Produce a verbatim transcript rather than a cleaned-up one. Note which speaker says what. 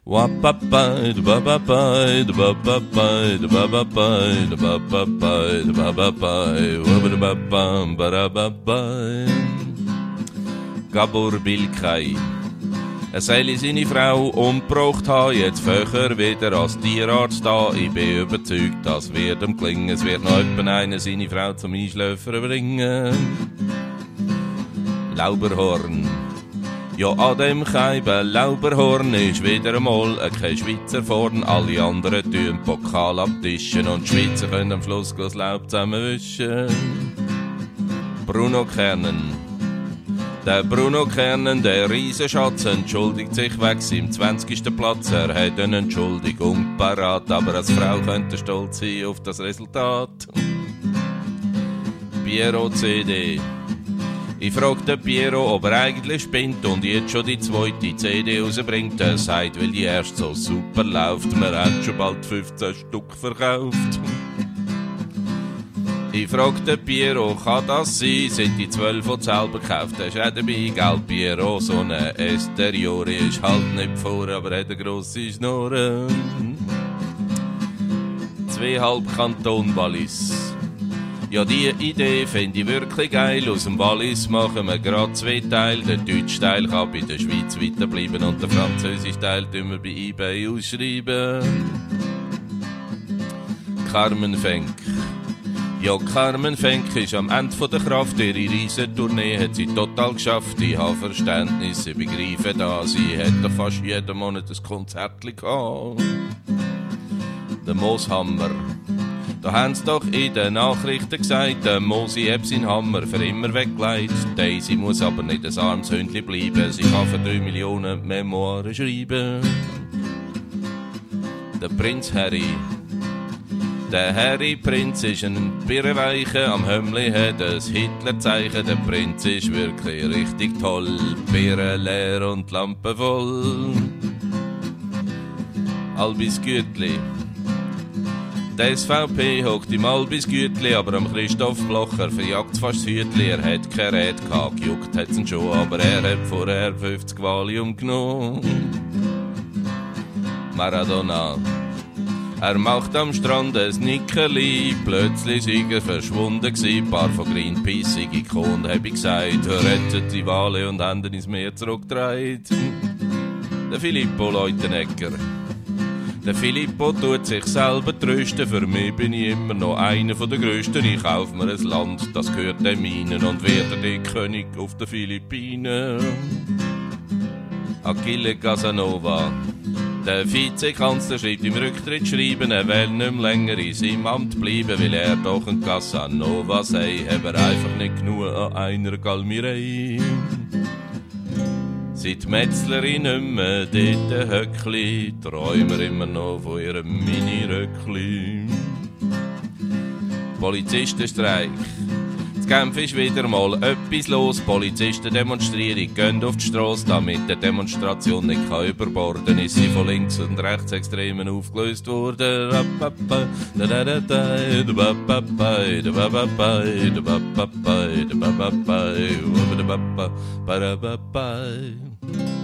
Speaker 1: Wapapai, wapapai, wapapai, wapapai, wapapai, wapapai, wabadababam, badababai. Gabor Bilkei. Er soll seine Frau umgebracht haben, jetzt vorher wieder als Tierarzt da. Ich bin überzeugt, das wird ihm gelingen. Es wird noch jemand einer seine Frau zum Einschläfern bringen. Lauberhorn. Ja, an dem Keiben Lauberhorn ist wieder einmal kein Schweizer vorn. Alle anderen tun Pokal abtischen und die Schweizer können am Schluss das Laub zusammenwischen. Bruno Kernen. Der Bruno Kernen, der Riesenschatz, entschuldigt sich wegen seinem zwanzigsten Platz. Er hat eine Entschuldigung parat, aber als Frau könnte er stolz sein auf das Resultat. Piero C D. Ich fragte Piero, ob er eigentlich spinnt und jetzt schon die zweite C D rausbringt. Er sagt, weil die erste so super läuft, man hat schon bald fünfzehn Stück verkauft. Ich fragte Piero, kann das sein? Sind die zwölf von selber gekauft? Er ist auch dabei, gell Piero? So eine Esteriore ist halt nicht vor, aber hat eine grosse Schnurre. Zweieinhalb Kanton Wallis. Ja, die Idee finde ich wirklich geil. Aus dem Wallis machen wir gerade zwei Teile. Der deutsche Teil kann bei der Schweiz weiterbleiben und der französische Teil tun wir bei eBay ausschreiben. Carmen Fenk. Ja, Carmen Fenk ist am Ende von der Kraft. Ihre Riesentournee hat sie total geschafft. Ich habe Verständnis, ich begreife das. Sie hat doch fast jeden Monat ein Konzert gehabt. Der Mooshammer. Da haben sie doch in den Nachrichten gesagt, der Mosi hat seinen Hammer für immer weggelegt. Daisy muss aber nicht ein armes Hündchen bleiben. Sie kann für drei Millionen Memoiren schreiben. Der Prinz Harry. Der Harry Prinz ist ein Birrenweiche, am Hömmli hat ein Hitlerzeichen. Der Prinz ist wirklich richtig toll, Birren leer und Lampen voll. Albis Gütli. Der S V P hockt im Albis Gütli, aber am Christoph Blocher verjagt fast das Hütli. Er hat kein Rät gehabt, gejuckt hat's ihn schon, aber er hat vorher fünfzig Valium genommen. Maradona. Er macht am Strand ein Nickerli, plötzlich sei er verschwunden gsi. Ein paar von Greenpeace sei gekommen, hab ich gesagt, rettet die Wale und haben ins Meer zurückgedreht. Der Filippo Leutenegger. Der Filippo tut sich selber trösten, für mich bin ich immer noch einer der Größten. Ich kauf mir ein Land, das gehört den Minen und werde der König auf den Philippinen. Achille Casanova. Der Vizekanzler schreibt im Rücktrittsschreiben, er will nicht mehr länger in seinem Amt bleiben, weil er doch ein Casanova sei, aber einfach nicht genug an einer Galmirei. Seit Metzlerin nicht mehr dort Höckli, träumen wir immer noch von ihrem Mini-Röckli. Polizistenstreik. In Genf ist wieder mal etwas los. Polizisten demonstrieren, gehen auf die Strasse, damit die Demonstration nicht kann überborden. Ist sie von links und Rechtsextremen aufgelöst worden. Bye.